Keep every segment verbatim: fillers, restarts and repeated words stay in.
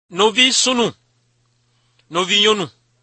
Novi sunu, novi yonu.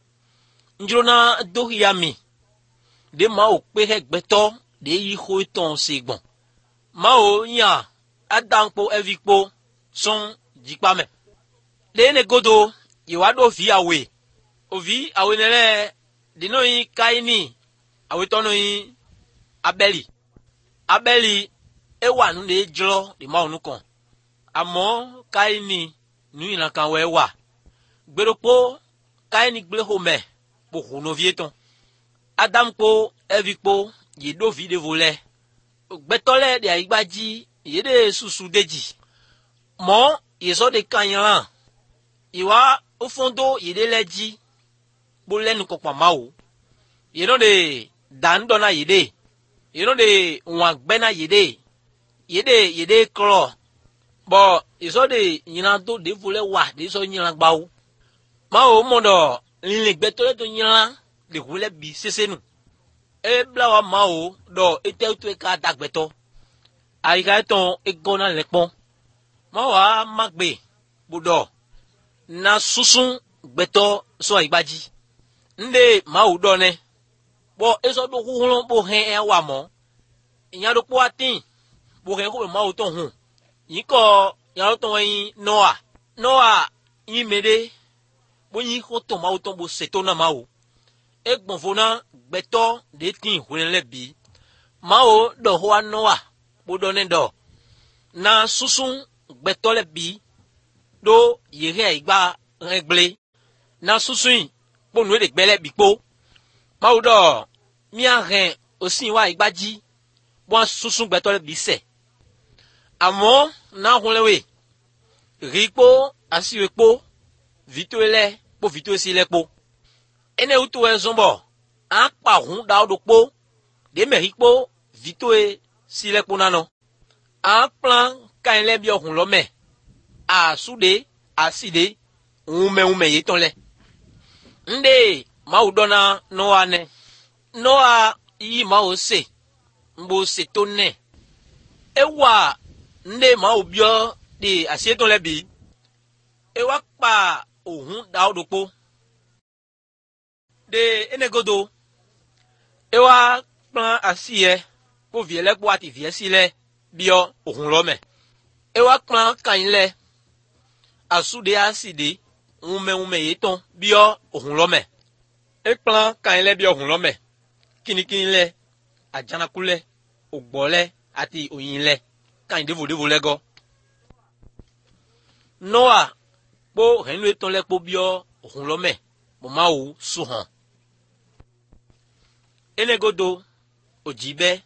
Njrona do yami. De ma o pe hegbeto de yi ho ton segbon. Ma o nya adanpo evikpo son jikpame. De ne godo yiwado vi awe. O vi awe nele dino yi kaini awe tono yi abeli. Abeli ewa nu de jlo de ma onu kon. Amo kaini nu ina kan we wa. Gberopo kaini gble home po hono vieton. Adam po evikpo yido vi de vole. Gbetole de aigbaji yede susu deji. Mo yeso de kanyan. Iwa ofondo yede leji. Bo lenu kokpa mawo. Yeno de dandona yede. Yeno de wangbena yede. Yede yede kro. Bo yeso de yinando de vole wa de so nyilan gbawo. Mawo mondo linle gbetole to nyilan de vole bi sesenu. E blawa mao do ete utu eka dagbeto. Aika eton egona lepon. Mawa magbe budo. Na susun gbeto so igbaji. Nde mao do ne. Bo eso do huhulon bo hen e wa mo. Inyado po atin. Bo hen ko mao ton hun. Yiko yaro ton yin Noah. Noah yin mede. Bo yin ko ton mao ton bo seto na mao. Egbon fona gbeto de tin hunele bi. Mao do hoa Noah. Bodo ne do. Na susun gbeto le bi. Do yere igba regle. Na susun po nwe de gbele bi po. Mao do mi aren osin wa igbaji. Bo susun gbeto le bi se. Amo na hunlewe. Ripo asiwe po. Vito ele po vito esi le po. Ene utu e zombo. An pa hun da odokpo. De merikpo vito e silekpo nano. An plan ka enle bi ohun lome. A sude, a side, ume ume yeton le. Nde ma udona Noah ne. Noah yi ma o se. Mbo se tonne. Ewa nde ma ubio de asieton le bi. Ewa pa ohun da odokpo. De enegodo ewa plan asiye po viele po ati vie sile bio ohun lome ewa plan kanile asude aside ume ume yeton bio ohun lome e plan kanile bio ohun lome kinikini le ajanakule ogbole ati oyinle kan devo devo lego Noah po henu eton le po bio ohun lome mo ma o suhan enegodo ojibe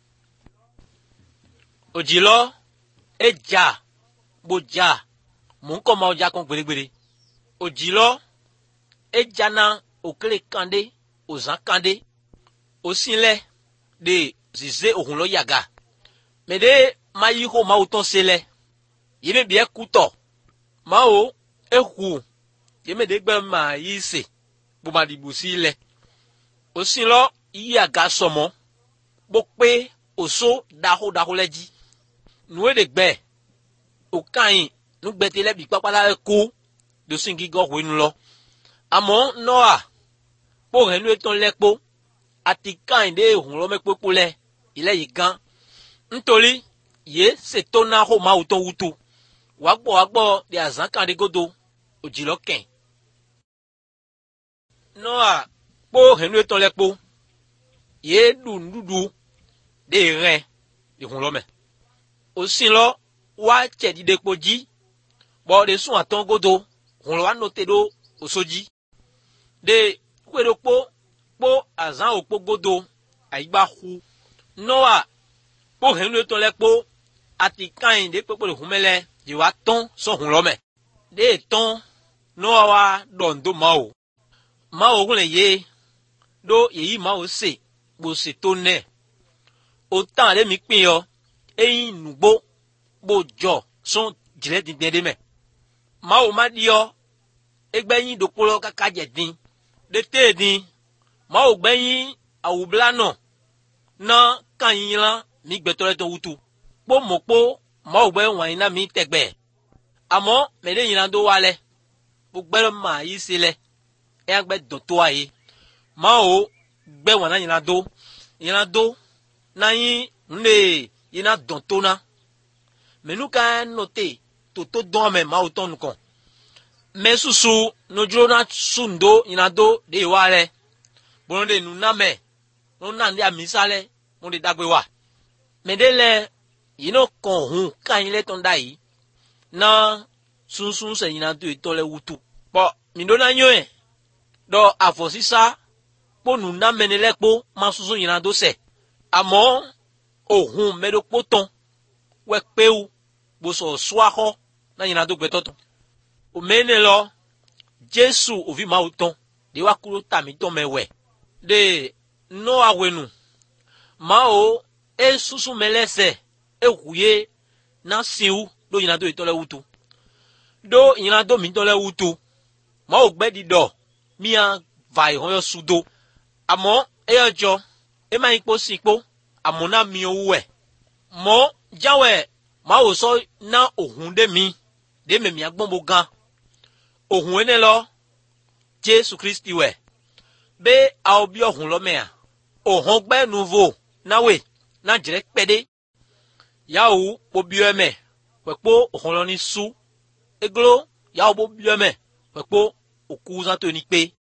ojilo eja boja munko ma oja kon gberegbere ojilo ejana okele kande ozan kande osinle de zize ohun lo yaga mede mayi ho ma uton sele yeme bi ekuto ma o ehu yeme de gbe ma yise bo ma dibusi le osinlo yi aga somo bo pe oso daho daho leji nuwe de gbe o kan nu gbete le bi papala ko do singi go ho nu lo amo Noah po renu eton lepo ati kan de ohun lo mepopo le ile yi gan ntori ye se to na ho ma uton wutu wagbo wagbo de azan kan de godo ojilo ken Noah po renu eton lepo ye dundudu de ren de hun lome osin lo wa chedi de poji bo de sun aton godo hun lo wa note do osoji de kwedo po po azan opo godo aigba hu Noah po henu to lepo ati kan de popo de humele je wa ton so hun lome de ton Noah wa dondo mao mao hun le ye do yeyi mao se bo se to ne o tan le mi pin yo eyin nugbo bo jo son jile din de me ma o ma di yo egbeyin dokolo kaka je din de te din ma o gbeyin awubla no na kan yin lan mi gbetore to wutu po mo po ma o gbe wan ina mi tegbe amo me de yin do wale gbẹ́rọ máa yí sílẹ̀ ẹ̀ gbẹ́ dọ̀tọ́ ayé máa ò gbẹ́ wọn náà yìnyín adó yìnyín adó náà yín nlé yìnyín adọ̀tọ́ náà mẹ́nu ká nọ̀tẹ̀ tòtó dán mẹ́ máa ò tọ́ nìkan mẹ́ susu nojúló náà sùndó yìnyín adó lè wá rẹ̀ bọ́n lè nu náà mẹ́ wọn náà ní àmì sálẹ̀ wọn lè dàgbé wá mẹ́dẹ́lẹ̀ yìí náà kàn hùn káyìn lẹ́tọ̀ dá yìí náà sunsun sẹ̀yìn náà tó ìtọ́lẹ̀ wutu pọ̀ mìdóná yóò ẹ̀ dọ̀ àfọ̀sísá kpónú náà mẹ́nilẹ́kpó máa sunsun yìí náà tó sẹ̀ àmọ́ òhun mẹ́dọ́kpó tán wẹ́ péwu gbòsọ̀ suahọ́ náà yìí náà tó gbẹ́tọ́ tán òmẹ́ni lọ Jésù òfin máa tán de wá kúrò tàmí tán mẹ́wẹ̀ de nọ́ àwẹ̀nù máa o e sunsun mẹ́lẹ́sẹ̀ e wùyé náà sìnwó ló yìí náà tó ìtọ́lẹ̀ wutu do yìí náà tó mi tọ́lẹ̀ wutu máa o gbẹ́ di dọ̀ míà va ìhọ́n yọ sudo àmọ́ e yọ jọ e máa ń kpó sí kpó àmọ́ náà mi owó ẹ̀ mọ́ jáwẹ̀ máa o sọ ná òhun dé mi dé mẹ̀mí agbọ́n mo gan òhun ẹni lọ Jésù Kristi wẹ̀ bẹ́ẹ̀ àwọn bí ọ̀hún lọ́mẹ́à òhun gbẹ́ nuvo náwé náà jẹ́rẹ́ pẹ́dé yàwó kpó bíọ́ ẹ̀mẹ́ pẹ̀kpó òhun lọ ní sú eglo yàwó kpó bíọ́ ẹ̀mẹ́ pẹ̀kpó òkú sátó ní pé.